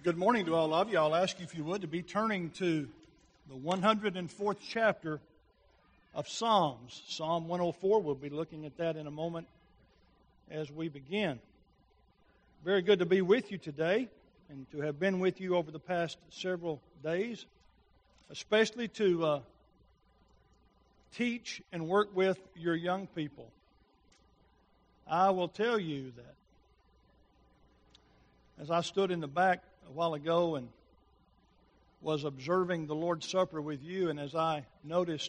Good morning to all of you. I'll ask you, if you would, to be turning to the 104th chapter of Psalms. Psalm 104, we'll be looking at that in a moment as we begin. Very good to be with you today and to have been with you over the past several days, especially to teach and work with your young people. I will tell you that as I stood in the back a while ago and was observing the Lord's Supper with you, and as I noticed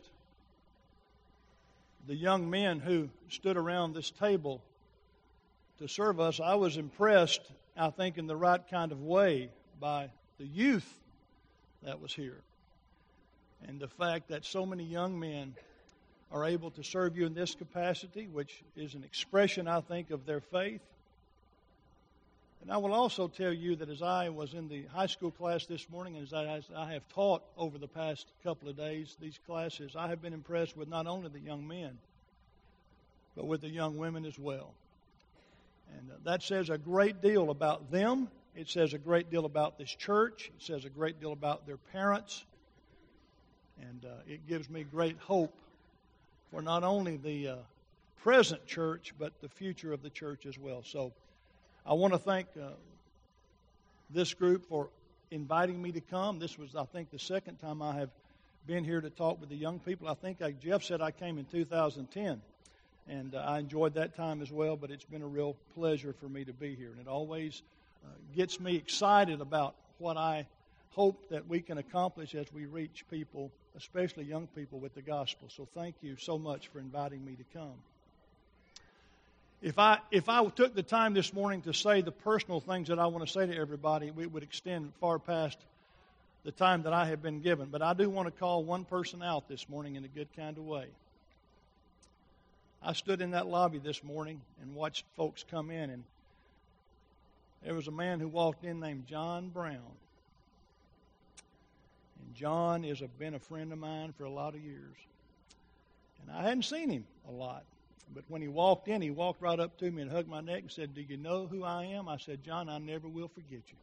the young men who stood around this table to serve us, I was impressed, I think, in the right kind of way by the youth that was here. And the fact that so many young men are able to serve you in this capacity, which is an expression, I think, of their faith. And I will also tell you that as I was in the high school class this morning, and as I have taught over the past couple of days, these classes, I have been impressed with not only the young men, but with the young women as well. And that says a great deal about them. It says a great deal about this church. It says a great deal about their parents. And it gives me great hope for not only the present church, but the future of the church as well. So I want to thank this group for inviting me to come. This was, I think, the second time I have been here to talk with the young people. I think Jeff said I came in 2010, and I enjoyed that time as well, but it's been a real pleasure for me to be here. And it always gets me excited about what I hope that we can accomplish as we reach people, especially young people, with the gospel. So thank you so much for inviting me to come. If I took the time this morning to say the personal things that I want to say to everybody, we would extend far past the time that I have been given. But I do want to call one person out this morning in a good kind of way. I stood in that lobby this morning and watched folks come in, and there was a man who walked in named John Brown. And John has been a friend of mine for a lot of years. And I hadn't seen him a lot. But when he walked in, he walked right up to me and hugged my neck and said, "Do you know who I am?" I said, "John, I never will forget you."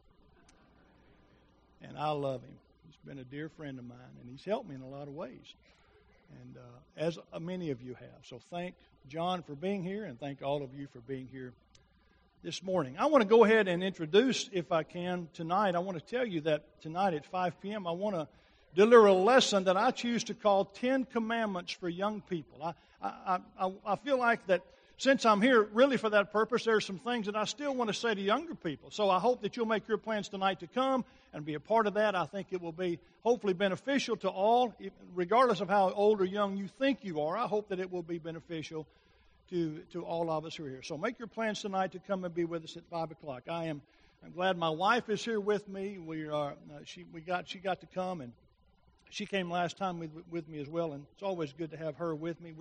And I love him. He's been a dear friend of mine, and he's helped me in a lot of ways, and as many of you have. So thank John for being here, and thank all of you for being here this morning. I want to go ahead and introduce, if I can, tonight. I want to tell you that tonight at 5 p.m., I want to deliver a lesson that I choose to call 10 Commandments for Young People. I feel like that since I'm here really for that purpose, there are some things that I still want to say to younger people. So I hope that you'll make your plans tonight to come and be a part of that. I think it will be hopefully beneficial to all, regardless of how old or young you think you are. I hope that it will be beneficial to all of us who are here. So make your plans tonight to come and be with us at 5 o'clock. I'm glad my wife is here with me. She got to come, and she came last time with me as well, and it's always good to have her with me.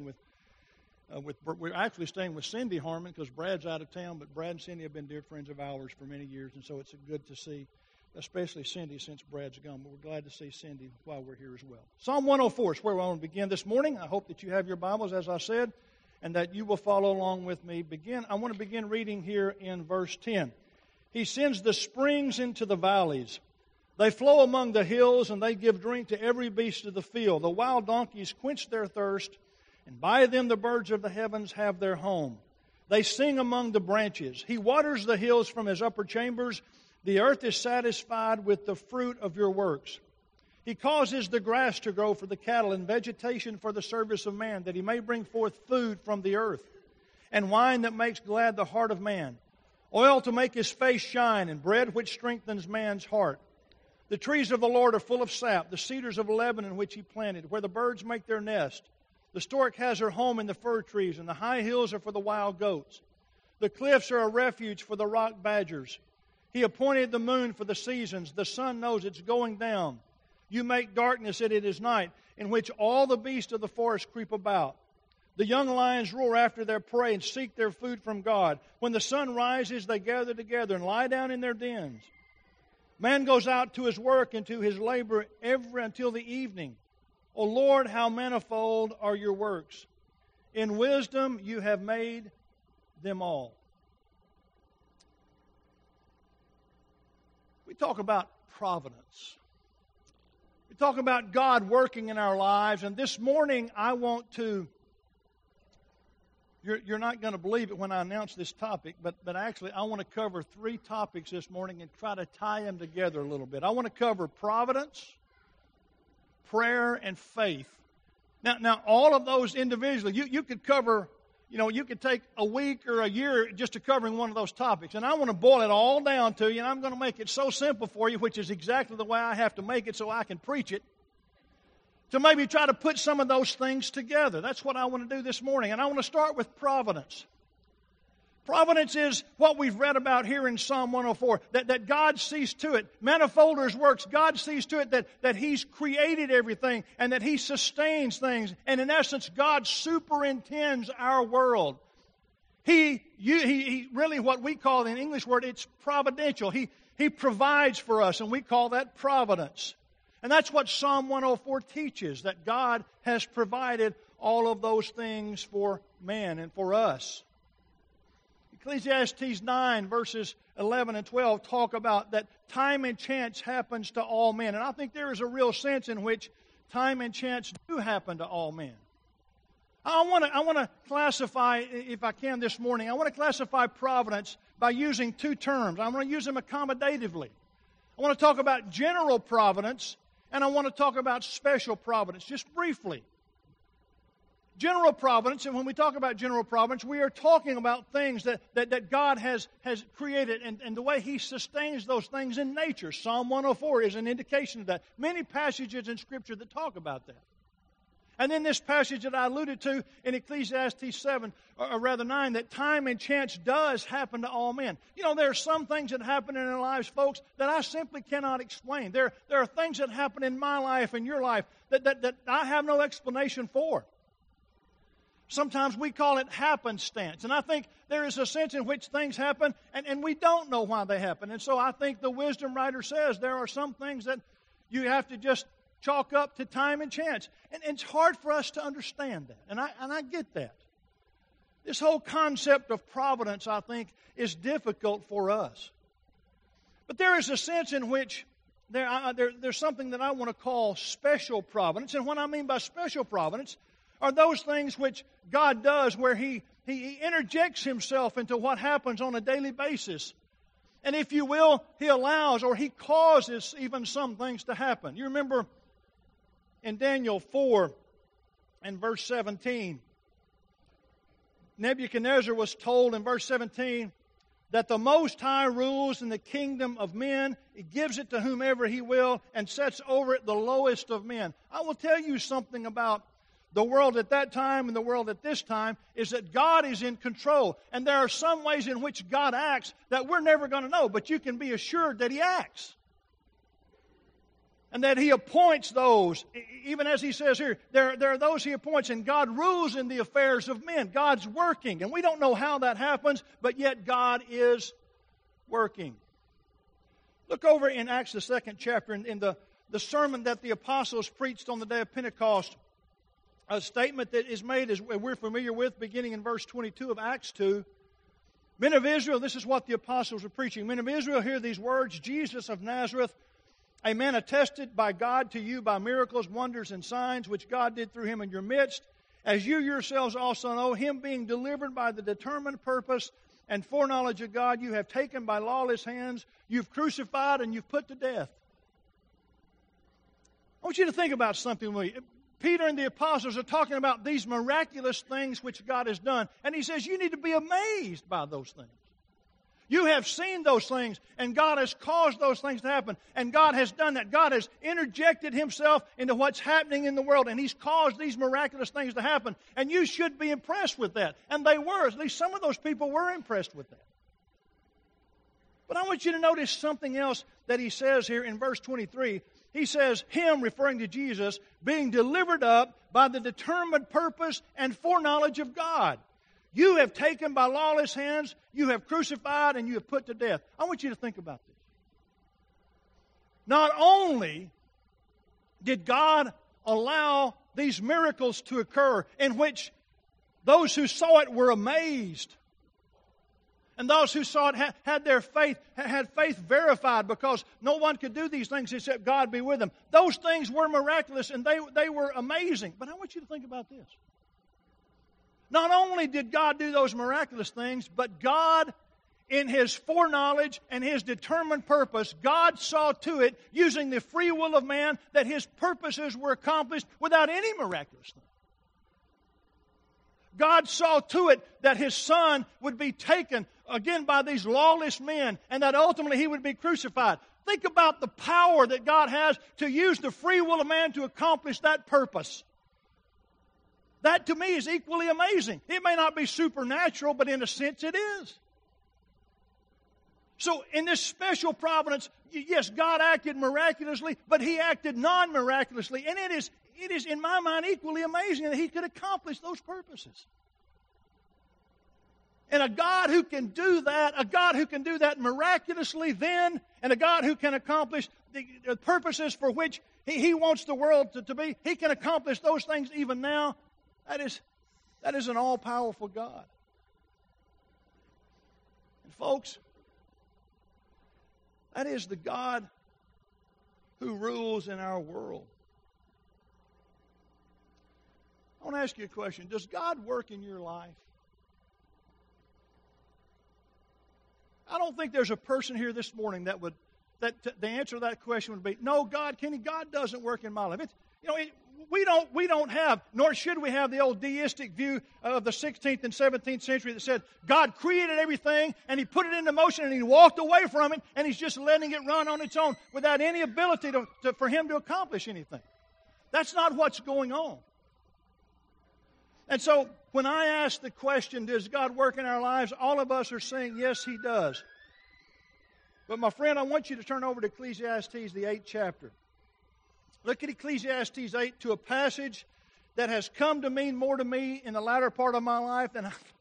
We're actually staying with Cindy Harmon because Brad's out of town, but Brad and Cindy have been dear friends of ours for many years, and so it's good to see, especially Cindy since Brad's gone. But we're glad to see Cindy while we're here as well. Psalm 104 is where we want to begin this morning. I hope that you have your Bibles, as I said, and that you will follow along with me. I want to begin reading here in verse 10. He sends the springs into the valleys. They flow among the hills, and they give drink to every beast of the field. The wild donkeys quench their thirst, and by them the birds of the heavens have their home. They sing among the branches. He waters the hills from his upper chambers. The earth is satisfied with the fruit of your works. He causes the grass to grow for the cattle and vegetation for the service of man, that he may bring forth food from the earth, and wine that makes glad the heart of man, oil to make his face shine, and bread which strengthens man's heart. The trees of the Lord are full of sap, the cedars of Lebanon which he planted, where the birds make their nest. The stork has her home in the fir trees, and the high hills are for the wild goats. The cliffs are a refuge for the rock badgers. He appointed the moon for the seasons. The sun knows it's going down. You make darkness, and it is night, in which all the beasts of the forest creep about. The young lions roar after their prey and seek their food from God. When the sun rises, they gather together and lie down in their dens. Man goes out to his work and to his labor until the evening. O Lord, how manifold are your works. In wisdom you have made them all. We talk about providence. We talk about God working in our lives, and this morning I want to, you're not going to believe it when I announce this topic, but actually I want to cover 3 topics this morning and try to tie them together a little bit. I want to cover providence, prayer, and faith. Now all of those individually, you could cover, you could take a week or a year just to covering one of those topics. And I want to boil it all down to you, and I'm going to make it so simple for you, which is exactly the way I have to make it so I can preach it, to maybe try to put some of those things together. That's what I want to do this morning. And I want to start with providence. Providence is what we've read about here in Psalm 104, that God sees to it. Manifolders works. God sees to it that He's created everything and that He sustains things. And in essence, God superintends our world. He really, what we call in English word, it's providential. He provides for us, and we call that providence. And that's what Psalm 104 teaches, that God has provided all of those things for man and for us. Ecclesiastes 9, verses 11 and 12 talk about that time and chance happens to all men. And I think there is a real sense in which time and chance do happen to all men. I want to classify, if I can this morning, I want to classify providence by using 2 terms. I want to use them accommodatively. I want to talk about general providence, and I want to talk about special providence, just briefly. General providence, and when we talk about general providence, we are talking about things that God has created and the way He sustains those things in nature. Psalm 104 is an indication of that. Many passages in Scripture that talk about that. And then this passage that I alluded to in Ecclesiastes 7, or rather 9, that time and chance does happen to all men. There are some things that happen in our lives, folks, that I simply cannot explain. There are things that happen in my life and your life that I have no explanation for. Sometimes we call it happenstance. And I think there is a sense in which things happen, and we don't know why they happen. And so I think the wisdom writer says there are some things that you have to just chalk up to time and chance. And it's hard for us to understand that. And I get that. This whole concept of providence, I think, is difficult for us. But there is a sense in which there's something that I want to call special providence. And what I mean by special providence are those things which God does where He interjects Himself into what happens on a daily basis. And if you will, He allows or He causes even some things to happen. You remember in Daniel 4 and verse 17, Nebuchadnezzar was told in verse 17 that the Most High rules in the kingdom of men. He gives it to whomever He will and sets over it the lowest of men. I will tell you something about the world at that time and the world at this time is that God is in control. And there are some ways in which God acts that we're never going to know, but you can be assured that He acts. And that He appoints those, even as He says here, there are those He appoints, and God rules in the affairs of men. God's working, and we don't know how that happens, but yet God is working. Look over in Acts, the 2nd chapter, in the sermon that the apostles preached on the day of Pentecost. A statement that is made, as we're familiar with, beginning in verse 22 of Acts 2. Men of Israel, this is what the apostles are preaching. Men of Israel, hear these words. Jesus of Nazareth, a man attested by God to you by miracles, wonders, and signs, which God did through Him in your midst, as you yourselves also know, Him being delivered by the determined purpose and foreknowledge of God, you have taken by lawless hands, you've crucified, and you've put to death. I want you to think about something with me. Peter and the apostles are talking about these miraculous things which God has done. And he says you need to be amazed by those things. You have seen those things, and God has caused those things to happen. And God has done that. God has interjected Himself into what's happening in the world, and He's caused these miraculous things to happen. And you should be impressed with that. And they were. At least some of those people were impressed with that. But I want you to notice something else that he says here in verse 23. He says, Him, referring to Jesus, being delivered up by the determined purpose and foreknowledge of God. You have taken by lawless hands, you have crucified, and you have put to death. I want you to think about this. Not only did God allow these miracles to occur in which those who saw it were amazed, And those who saw it had their faith, had faith verified, because no one could do these things except God be with them. Those things were miraculous and they were amazing. But I want you to think about this. Not only did God do those miraculous things, but God, in His foreknowledge and His determined purpose, God saw to it, using the free will of man, that His purposes were accomplished without any miraculous thing. God saw to it that His Son would be taken again by these lawless men, and that ultimately He would be crucified. Think about the power that God has to use the free will of man to accomplish that purpose. That to me is equally amazing. It may not be supernatural, but in a sense it is. So in this special providence, yes, God acted miraculously, but He acted non-miraculously. And it is, in my mind, equally amazing that He could accomplish those purposes. And a God who can do that miraculously then, and a God who can accomplish the purposes for which He wants the world to be, He can accomplish those things even now. That is an all-powerful God. And folks, that is the God who rules in our world. I want to ask you a question. Does God work in your life? I don't think there's a person here this morning that the answer to that question would be, no, Kenny, God doesn't work in my life. We don't have, nor should we have, the old deistic view of the 16th and 17th century that said God created everything and He put it into motion and He walked away from it and He's just letting it run on its own without any ability for Him to accomplish anything. That's not what's going on. And so when I ask the question, does God work in our lives, all of us are saying, yes, He does. But my friend, I want you to turn over to Ecclesiastes, the 8th chapter. Look at Ecclesiastes 8, to a passage that has come to mean more to me in the latter part of my life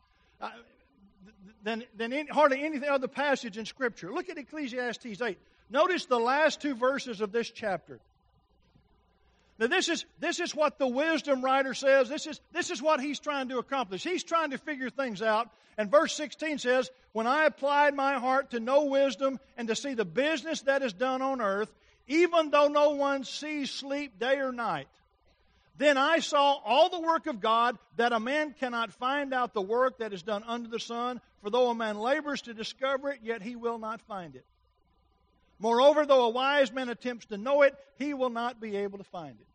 than hardly any other passage in Scripture. Look at Ecclesiastes 8. Notice the last two verses of this chapter. Now this is what the wisdom writer says. This is what he's trying to accomplish. He's trying to figure things out. And verse 16 says, when I applied my heart to know wisdom and to see the business that is done on earth, even though no one sees sleep day or night, then I saw all the work of God, that a man cannot find out the work that is done under the sun. For though a man labors to discover it, yet he will not find it. Moreover, though a wise man attempts to know it, he will not be able to find it.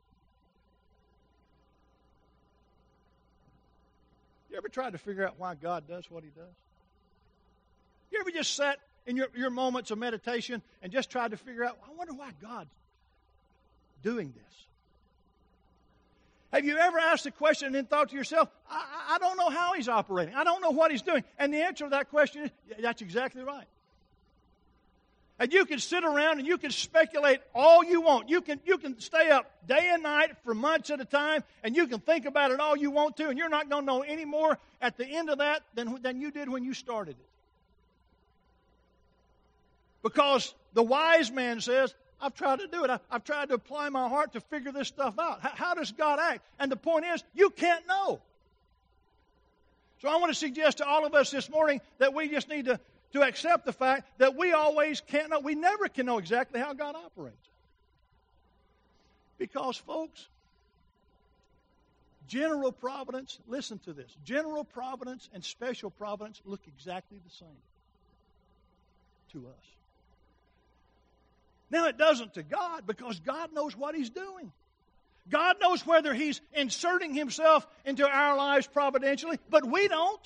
You ever tried to figure out why God does what He does? You ever just sat in your moments of meditation and just tried to figure out, I wonder why God's doing this? Have you ever asked a question and then thought to yourself, I don't know how He's operating. I don't know what He's doing. And the answer to that question is, that's exactly right. And you can sit around and you can speculate all you want. You can stay up day and night for months at a time, and you can think about it all you want to, and you're not going to know any more at the end of that than you did when you started it. Because the wise man says, I've tried to do it. I've tried to apply my heart to figure this stuff out. How does God act? And the point is, you can't know. So I want to suggest to all of us this morning that we just need to accept the fact that we always can't know. We never can know exactly how God operates. Because, folks, general providence, listen to this, general providence and special providence look exactly the same to us. Now, it doesn't to God, because God knows what He's doing. God knows whether He's inserting Himself into our lives providentially, but we don't.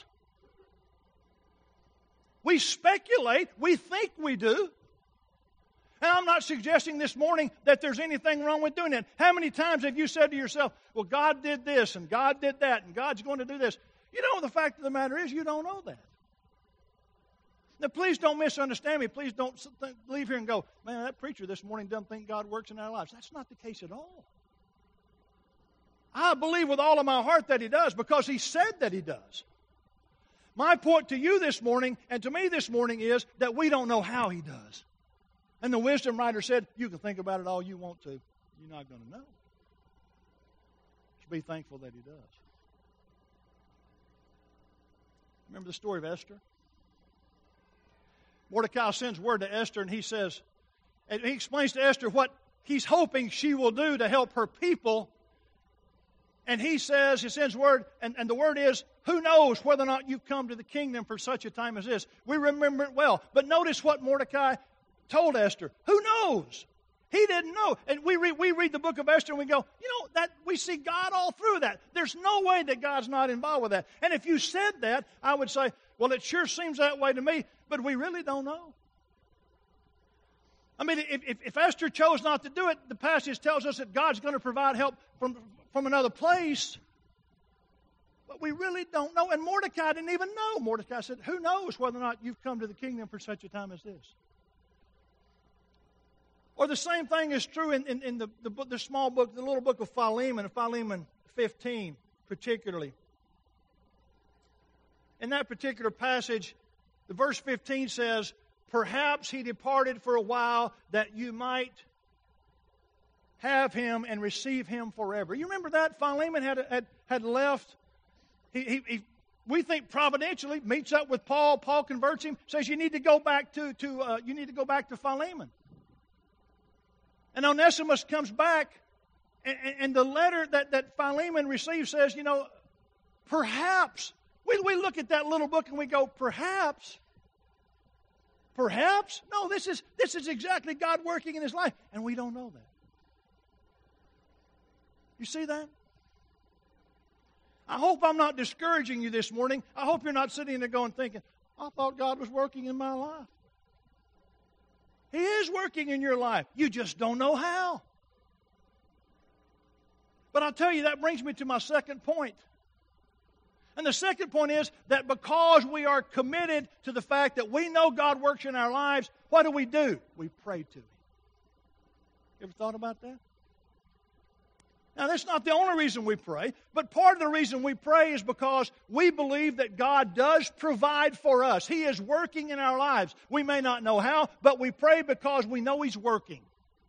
We speculate. We think we do. And I'm not suggesting this morning that there's anything wrong with doing that. How many times have you said to yourself, well, God did this, and God did that, and God's going to do this? You know, the fact of the matter is, you don't know that. Now, please don't misunderstand me. Please don't leave here and go, man, that preacher this morning doesn't think God works in our lives. That's not the case at all. I believe with all of my heart that He does, because He said that He does. My point to you this morning, and to me this morning, is that we don't know how He does. And the wisdom writer said, you can think about it all you want to. You're not going to know. Just be thankful that He does. Remember the story of Esther? Mordecai sends word to Esther, and he says, and he explains to Esther what he's hoping she will do to help her people. And he says, he sends word, and the word is, who knows whether or not you've come to the kingdom for such a time as this. We remember it well. But notice what Mordecai told Esther. Who knows? He didn't know. And we read the book of Esther and we go, that we see God all through that. There's no way that God's not involved with that. And if you said that, I would say, well, it sure seems that way to me, but we really don't know. I mean, if Esther chose not to do it, the passage tells us that God's going to provide help from another place. But we really don't know. And Mordecai didn't even know. Mordecai said, who knows whether or not you've come to the kingdom for such a time as this. Or the same thing is true in the small book, the little book of Philemon, and Philemon 15 particularly. In that particular passage, the verse 15 says, perhaps he departed for a while that you might have him and receive him forever. You remember that? Philemon had left. We think providentially meets up with Paul. Paul converts him. Says you need to go back to Philemon. And Onesimus comes back, and the letter that Philemon receives says, perhaps. We look at that little book and we go, perhaps. Perhaps? No, this is exactly God working in his life, and we don't know that. You see that? I hope I'm not discouraging you this morning. I hope you're not sitting there going thinking, I thought God was working in my life. He is working in your life. You just don't know how. But I'll tell you, that brings me to my second point. And the second point is that because we are committed to the fact that we know God works in our lives, what do? We pray to Him. You ever thought about that? Now, that's not the only reason we pray, but part of the reason we pray is because we believe that God does provide for us. He is working in our lives. We may not know how, but we pray because we know He's working.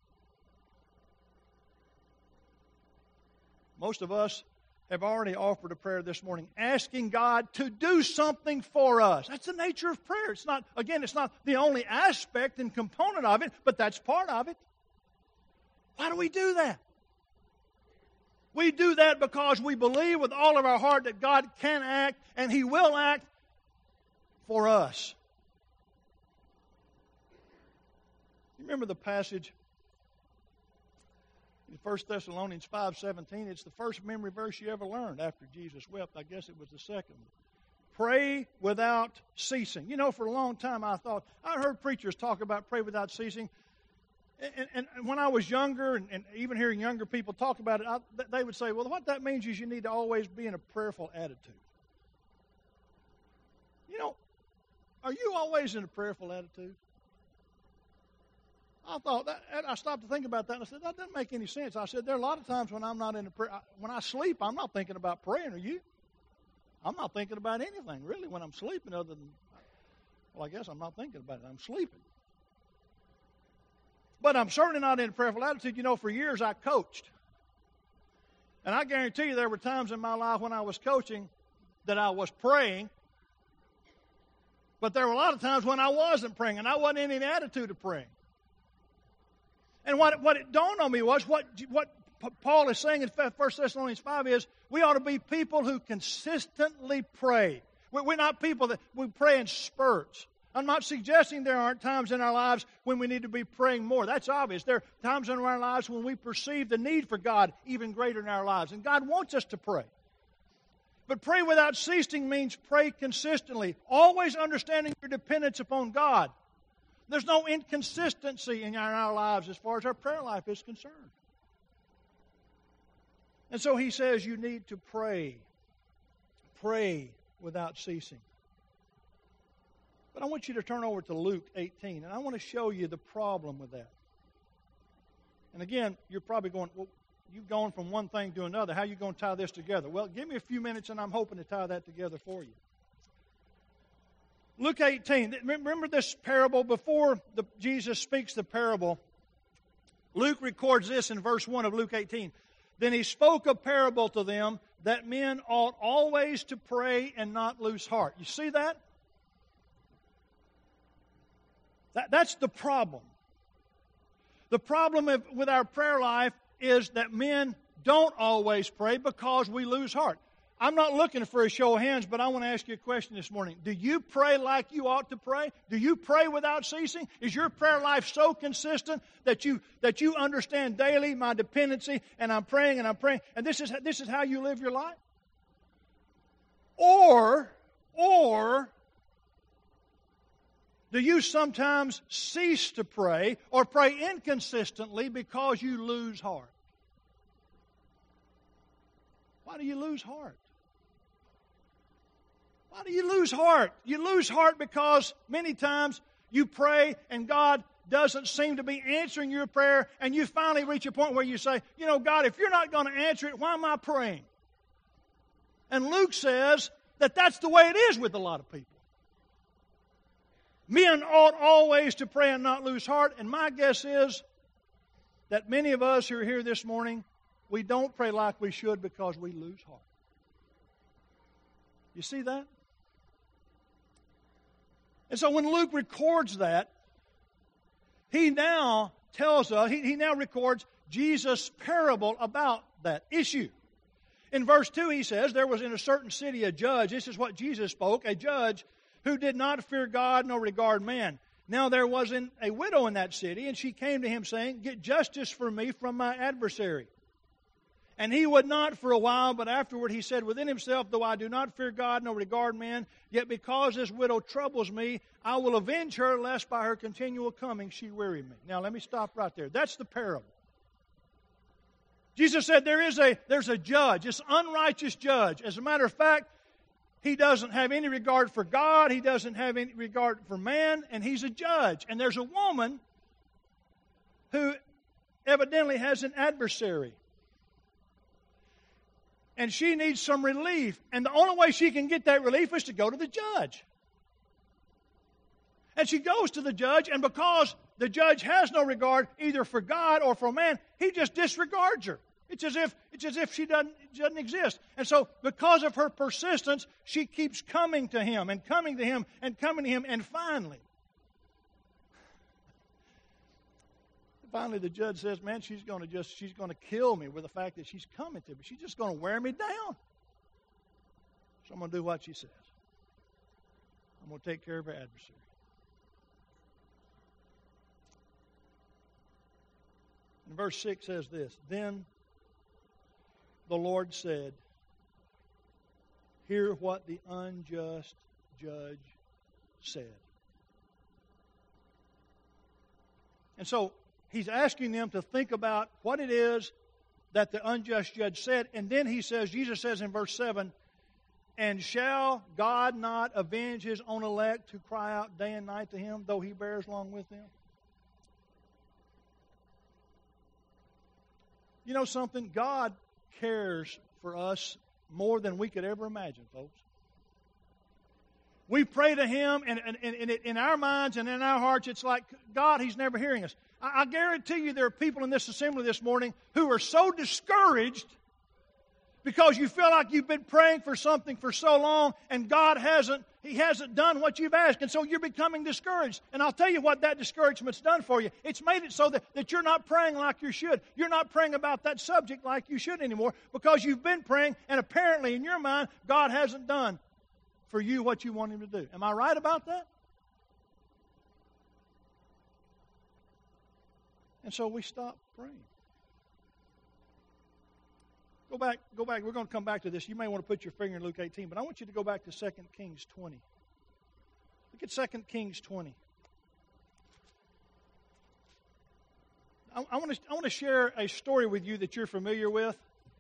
Most of us have already offered a prayer this morning, asking God to do something for us. That's the nature of prayer. It's not the only aspect and component of it, but that's part of it. Why do we do that? We do that because we believe with all of our heart that God can act and He will act for us. You remember the passage in 1 Thessalonians 5:17? It's the first memory verse you ever learned after Jesus wept. I guess it was the second. Pray without ceasing. For a long time I heard preachers talk about pray without ceasing. And when I was younger, and even hearing younger people talk about it, they would say, well, what that means is you need to always be in a prayerful attitude. Are you always in a prayerful attitude? I stopped to think about that, and I said, that doesn't make any sense. I said, there are a lot of times when I'm not in a prayer. When I sleep, I'm not thinking about praying, are you? I'm not thinking about anything, really, when I'm sleeping, other than, well, I guess I'm not thinking about it. I'm sleeping. But I'm certainly not in a prayerful attitude. For years I coached. And I guarantee you there were times in my life when I was coaching that I was praying. But there were a lot of times when I wasn't praying, and I wasn't in any attitude of praying. And what it dawned on me was what Paul is saying in 1 Thessalonians 5 is we ought to be people who consistently pray. We're not people that we pray in spurts. I'm not suggesting there aren't times in our lives when we need to be praying more. That's obvious. There are times in our lives when we perceive the need for God even greater in our lives. And God wants us to pray. But pray without ceasing means pray consistently, always understanding your dependence upon God. There's no inconsistency in our lives as far as our prayer life is concerned. And so he says you need to pray. Pray without ceasing. But I want you to turn over to Luke 18, and I want to show you the problem with that. And again, you're probably going, well, you've gone from one thing to another. How are you going to tie this together? Well, give me a few minutes, and I'm hoping to tie that together for you. Luke 18, remember this parable? Before Jesus speaks the parable, Luke records this in verse 1 of Luke 18. Then he spoke a parable to them that men ought always to pray and not lose heart. You see that? That's the problem. The problem with our prayer life is that men don't always pray because we lose heart. I'm not looking for a show of hands, but I want to ask you a question this morning. Do you pray like you ought to pray? Do you pray without ceasing? Is your prayer life so consistent that you understand daily my dependency, and I'm praying, and this is how you live your life? Or do you sometimes cease to pray or pray inconsistently because you lose heart? Why do you lose heart? Why do you lose heart? You lose heart because many times you pray and God doesn't seem to be answering your prayer, and you finally reach a point where you say, God, if you're not going to answer it, why am I praying? And Luke says that that's the way it is with a lot of people. Men ought always to pray and not lose heart, and my guess is that many of us who are here this morning, we don't pray like we should because we lose heart. You see that? And so when Luke records that, he now tells us, he now records Jesus' parable about that issue. In verse 2 he says, there was in a certain city a judge, this is what Jesus spoke, a judge who did not fear God nor regard man. Now there was a widow in that city, and she came to him saying, get justice for me from my adversary. And he would not for a while, but afterward he said within himself, though I do not fear God nor regard man, yet because this widow troubles me, I will avenge her, lest by her continual coming she weary me. Now let me stop right there. That's the parable. Jesus said there's a judge, this unrighteous judge. As a matter of fact, he doesn't have any regard for God, he doesn't have any regard for man, and he's a judge. And there's a woman who evidently has an adversary. And she needs some relief. And the only way she can get that relief is to go to the judge. And she goes to the judge, and because the judge has no regard either for God or for man, he just disregards her. It's as if she doesn't exist. And so because of her persistence, she keeps coming to him and coming to him and coming to him, and finally the judge says, man, she's going to kill me with the fact that she's coming to me. She's just going to wear me down. So I'm going to do what she says. I'm going to take care of her adversary. And verse 6 says this, then the Lord said, hear what the unjust judge said. And so he's asking them to think about what it is that the unjust judge said. And then he says, Jesus says in verse 7, and shall God not avenge his own elect who cry out day and night to him, though he bears long with them? You know something? God cares for us more than we could ever imagine, folks. We pray to him, and in our minds and in our hearts, it's like, God, he's never hearing us. I guarantee you there are people in this assembly this morning who are so discouraged because you feel like you've been praying for something for so long and God hasn't done what you've asked. And so you're becoming discouraged. And I'll tell you what that discouragement's done for you. It's made it so that you're not praying like you should. You're not praying about that subject like you should anymore because you've been praying, and apparently in your mind, God hasn't done for you what you want him to do. Am I right about that? And so we stop praying. Go back. We're going to come back to this. You may want to put your finger in Luke 18, but I want you to go back to 2 Kings 20. Look at 2 Kings 20. I want to share a story with you that you're familiar with.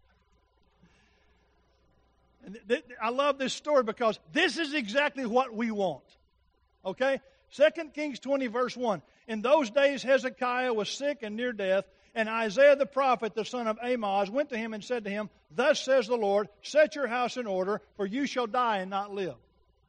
And I love this story because this is exactly what we want. Okay? 2 Kings 20, verse 1. In those days Hezekiah was sick and near death, and Isaiah the prophet, the son of Amoz, went to him and said to him, thus says the Lord, set your house in order, for you shall die and not live.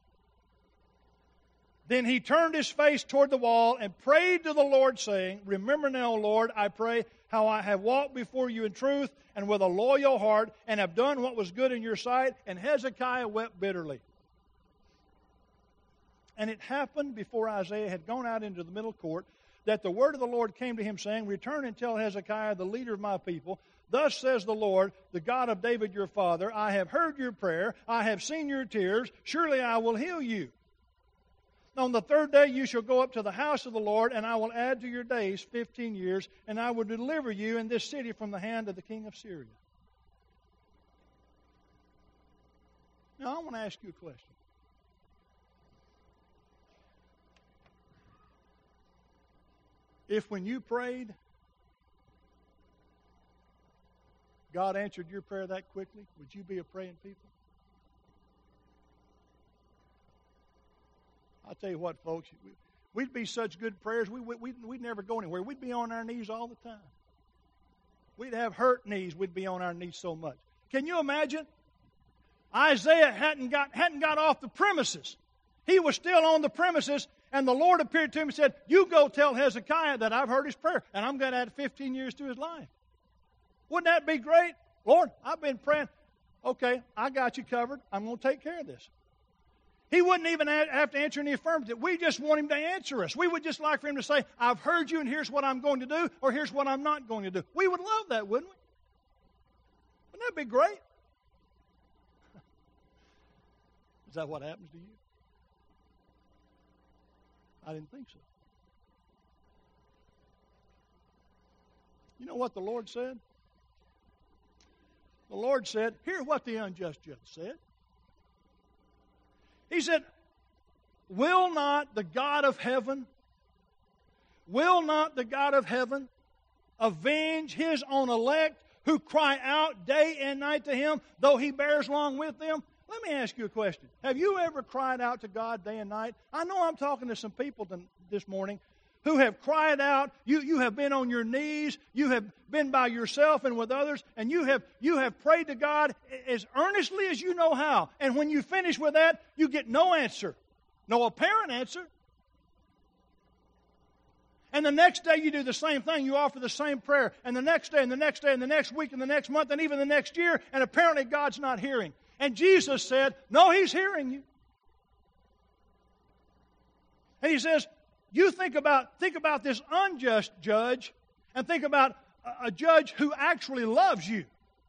Then he turned his face toward the wall and prayed to the Lord, saying, remember now, Lord, I pray, how I have walked before you in truth and with a loyal heart, and have done what was good in your sight. And Hezekiah wept bitterly. And it happened before Isaiah had gone out into the middle court that the word of the Lord came to him, saying, Return and tell Hezekiah, the leader of my people, Thus says the Lord, the God of David your father, I have heard your prayer, I have seen your tears, surely I will heal you. On the third day you shall go up to the house of the Lord, and I will add to your days 15 years, and I will deliver you in this city from the hand of the king of Syria. Now, I want to ask you a question. If when you prayed, God answered your prayer that quickly, would you be a praying people? I'll tell you what, folks, we'd be such good prayers, we'd never go anywhere. We'd be on our knees all the time. We'd have hurt knees, we'd be on our knees so much. Can you imagine? Isaiah hadn't got off the premises. He was still on the premises, and the Lord appeared to him and said, You go tell Hezekiah that I've heard his prayer, and I'm going to add 15 years to his life. Wouldn't that be great? Lord, I've been praying. Okay, I got you covered. I'm going to take care of this. He wouldn't even have to answer in the affirmative. We just want him to answer us. We would just like for him to say, I've heard you, and here's what I'm going to do, or here's what I'm not going to do. We would love that, wouldn't we? Wouldn't that be great? Is that what happens to you? I didn't think so. You know what the Lord said? The Lord said, hear what the unjust judge said. He said, will not the God of heaven avenge his own elect who cry out day and night to him, though he bears long with them? Let me ask you a question. Have you ever cried out to God day and night? I know I'm talking to some people this morning who have cried out. You have been on your knees. You have been by yourself and with others, and you have prayed to God as earnestly as you know how. And when you finish with that, you get no answer, no apparent answer. And the next day you do the same thing. You offer the same prayer. And the next day, and the next day, and the next week, and the next month, and even the next year, and apparently God's not hearing. And Jesus said, no, He's hearing you. And He says, you think about this unjust judge, and think about a judge who actually loves you.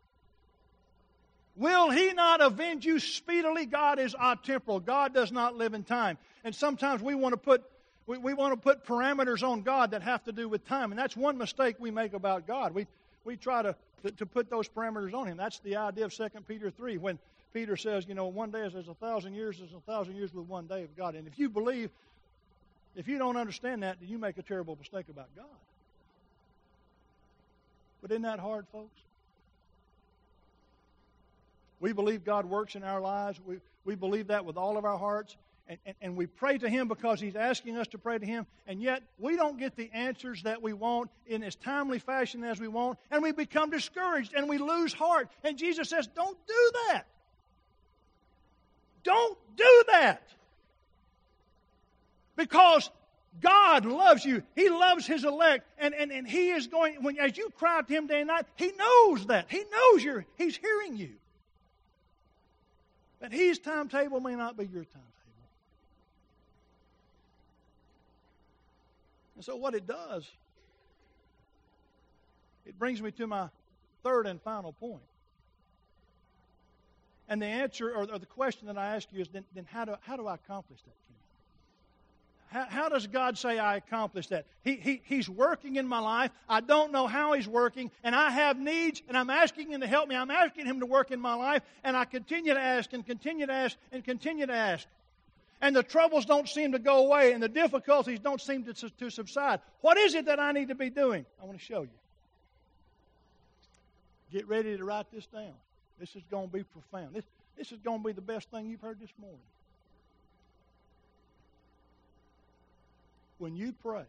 Will He not avenge you speedily? God is atemporal. God does not live in time. And sometimes we want to put parameters on God that have to do with time. And that's one mistake we make about God. We try to put those parameters on Him. That's the idea of 2 Peter 3, when Peter says, one day is as 1,000 years, as 1,000 years with one day of God. And if you don't understand that, then you make a terrible mistake about God. But isn't that hard, folks? We believe God works in our lives. We believe that with all of our hearts. And we pray to Him because He's asking us to pray to Him. And yet, we don't get the answers that we want in as timely fashion as we want. And we become discouraged and we lose heart. And Jesus says, don't do that. Don't do that. Because God loves you. He loves His elect. And He is going, as you cry out to Him day and night, He knows that. He knows He's hearing you. But His timetable may not be your timetable. And so what it does, it brings me to my third and final point. And the answer, or the question that I ask you is, then how do I accomplish that? How does God say I accomplish that? He's working in my life. I don't know how He's working, and I have needs, and I'm asking Him to help me. I'm asking Him to work in my life, and I continue to ask and continue to ask and continue to ask. And the troubles don't seem to go away, and the difficulties don't seem to subside. What is it that I need to be doing? I want to show you. Get ready to write this down. This is going to be profound. This is going to be the best thing you've heard this morning. When you pray,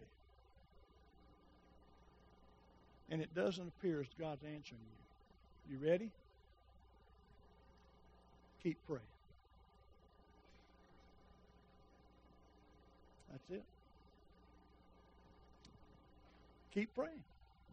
and it doesn't appear as God's answering you, you ready? Keep praying. That's it. Keep praying.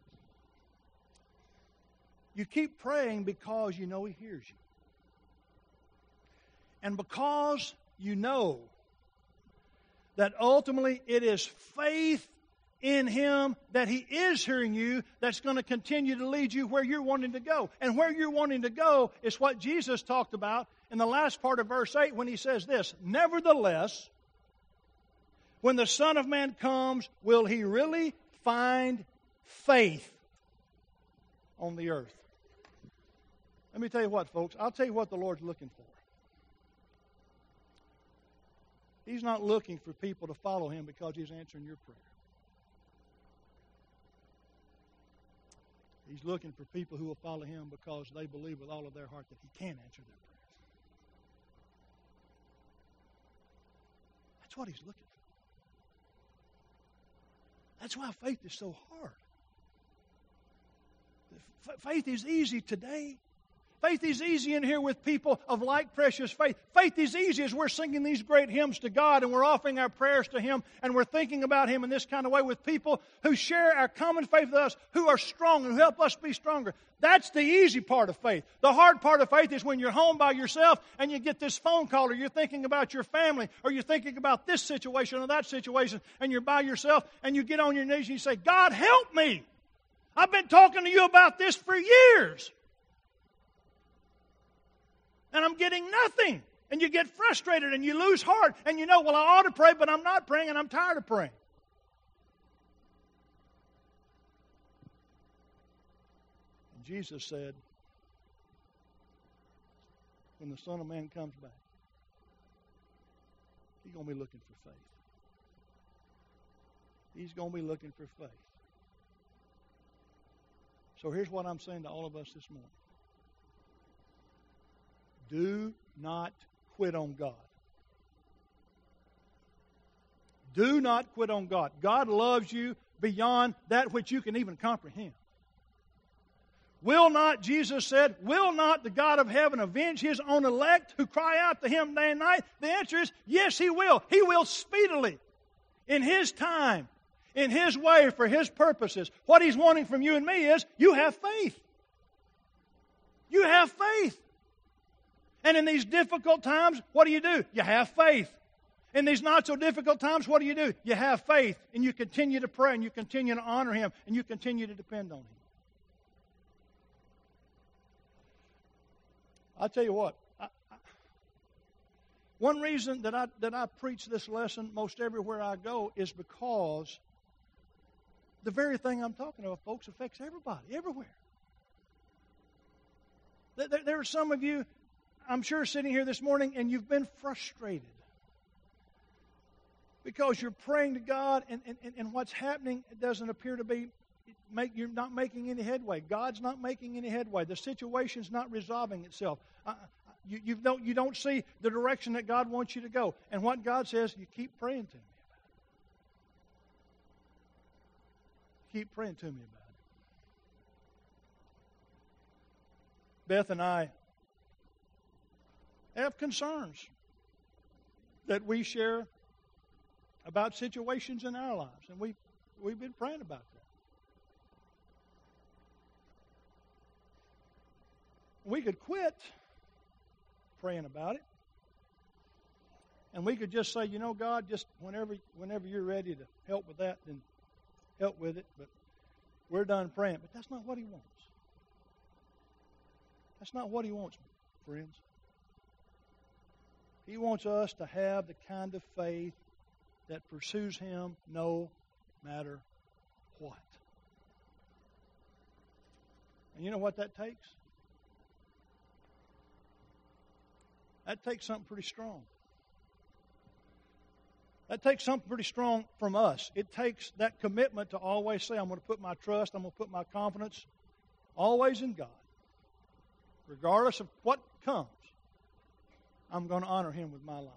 You keep praying because you know He hears you. And because you know that ultimately it is faith in Him that He is hearing you that's going to continue to lead you where you're wanting to go. And where you're wanting to go is what Jesus talked about in the last part of verse 8 when He says this, "Nevertheless, when the Son of Man comes, will He really find faith on the earth?" Let me tell you what, folks. I'll tell you what the Lord's looking for. He's not looking for people to follow Him because He's answering your prayer. He's looking for people who will follow Him because they believe with all of their heart that He can answer their prayers. That's what He's looking for. That's why faith is so hard. Faith is easy today. Faith is easy in here with people of like precious faith. Faith is easy as we're singing these great hymns to God and we're offering our prayers to Him and we're thinking about Him in this kind of way with people who share our common faith with us, who are strong and who help us be stronger. That's the easy part of faith. The hard part of faith is when you're home by yourself and you get this phone call or you're thinking about your family or you're thinking about this situation or that situation and you're by yourself and you get on your knees and you say, "God, help me. I've been talking to you about this for years. And I'm getting nothing." And you get frustrated and you lose heart. And you know, well, I ought to pray, but I'm not praying and I'm tired of praying. And Jesus said, when the Son of Man comes back, He's going to be looking for faith. He's going to be looking for faith. So here's what I'm saying to all of us this morning. Do not quit on God. Do not quit on God. God loves you beyond that which you can even comprehend. Will not, Jesus said, will not the God of heaven avenge His own elect who cry out to Him day and night? The answer is yes, He will. He will speedily, in His time, in His way, for His purposes. What He's wanting from you and me is you have faith. You have faith. And in these difficult times, what do? You have faith. In these not so difficult times, what do? You have faith. And you continue to pray and you continue to honor Him and you continue to depend on Him. I'll tell you what. One reason that I preach this lesson most everywhere I go is because the very thing I'm talking about, folks, affects everybody, everywhere. There are some of you, I'm sure, sitting here this morning and you've been frustrated because you're praying to God and what's happening doesn't appear to be, you're not making any headway. God's not making any headway. The situation's not resolving itself. You don't see the direction that God wants you to go. And what God says, you keep praying to me about it. Keep praying to me about it. Beth and I have concerns that we share about situations in our lives, and we've been praying about that. We could quit praying about it, and we could just say, you know, God, just whenever you're ready to help with that, then help with it. But we're done praying. But that's not what He wants. That's not what He wants, friends. He wants us to have the kind of faith that pursues Him no matter what. And you know what that takes? That takes something pretty strong. That takes something pretty strong from us. It takes that commitment to always say, I'm going to put my trust, I'm going to put my confidence always in God. Regardless of what comes, I'm going to honor Him with my life.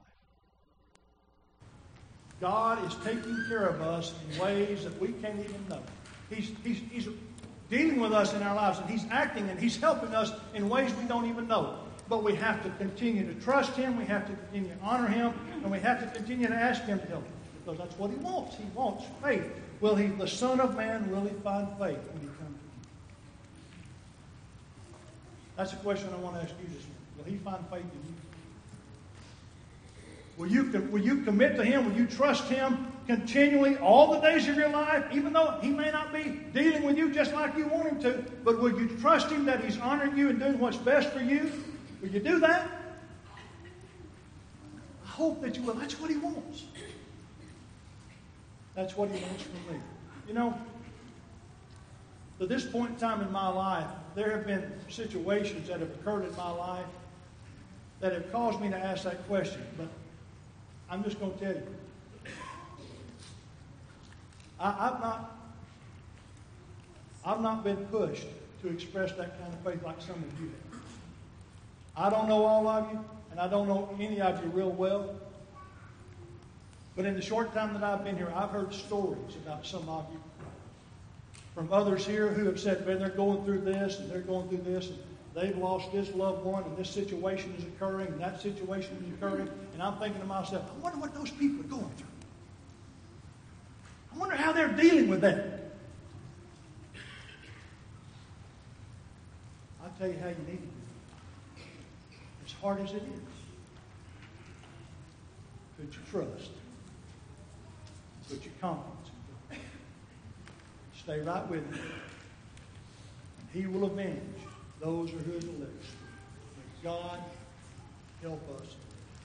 God is taking care of us in ways that we can't even know. He's dealing with us in our lives, and He's acting and He's helping us in ways we don't even know. But we have to continue to trust Him, we have to continue to honor Him, and we have to continue to ask Him to help us, because that's what He wants. He wants faith. Will the Son of Man really find faith when He comes to Him? That's a question I want to ask you this morning. Will He find faith in you? Will you commit to Him? Will you trust Him continually all the days of your life, even though He may not be dealing with you just like you want Him to? But will you trust Him that He's honoring you and doing what's best for you? Will you do that? I hope that you will. That's what He wants. That's what He wants from me. You know, to this point in time in my life, there have been situations that have occurred in my life that have caused me to ask that question. But I'm just going to tell you. I've not been pushed to express that kind of faith like some of you have. I don't know all of you, and I don't know any of you real well. But in the short time that I've been here, I've heard stories about some of you from others here who have said, man, they're going through this, and they're going through this, and they've lost this loved one, and this situation is occurring, and that situation is occurring. And I'm thinking to myself, I wonder what those people are going through. I wonder how they're dealing with that. I'll tell you how you need it. As hard as it is, put your trust, put your confidence in God. Stay right with Him, and He will avenge those who are His elect. May God help us.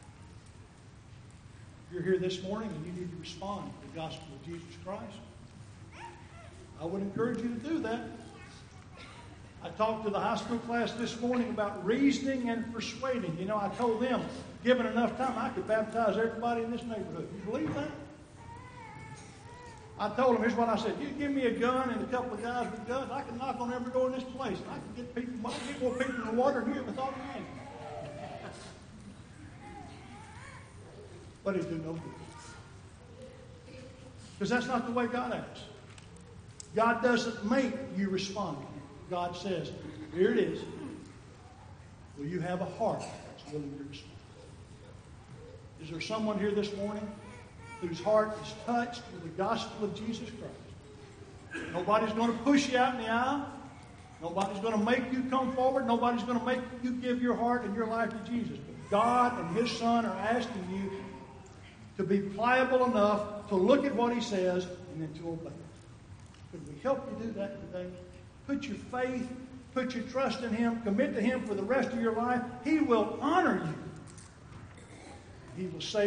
If you're here this morning and you need to respond to the gospel of Jesus Christ, I would encourage you to do that. I talked to the high school class this morning about reasoning and persuading. You know, I told them, given enough time, I could baptize everybody in this neighborhood. You believe that? I told them, here's what I said. You give me a gun and a couple of guys with guns, I can knock on every door in this place. I can get people, I can get more people in the water than you ever thought of me. But it do no good. Because that's not the way God acts. God doesn't make you respond. God says, here it is. Will you have a heart that's willing to respond? Is there someone here this morning whose heart is touched with the gospel of Jesus Christ? Nobody's going to push you out in the aisle. Nobody's going to make you come forward. Nobody's going to make you give your heart and your life to Jesus. But God and His Son are asking you to be pliable enough to look at what He says and then to obey. Could we help you do that today? Put your faith, put your trust in Him, commit to Him for the rest of your life. He will honor you. He will save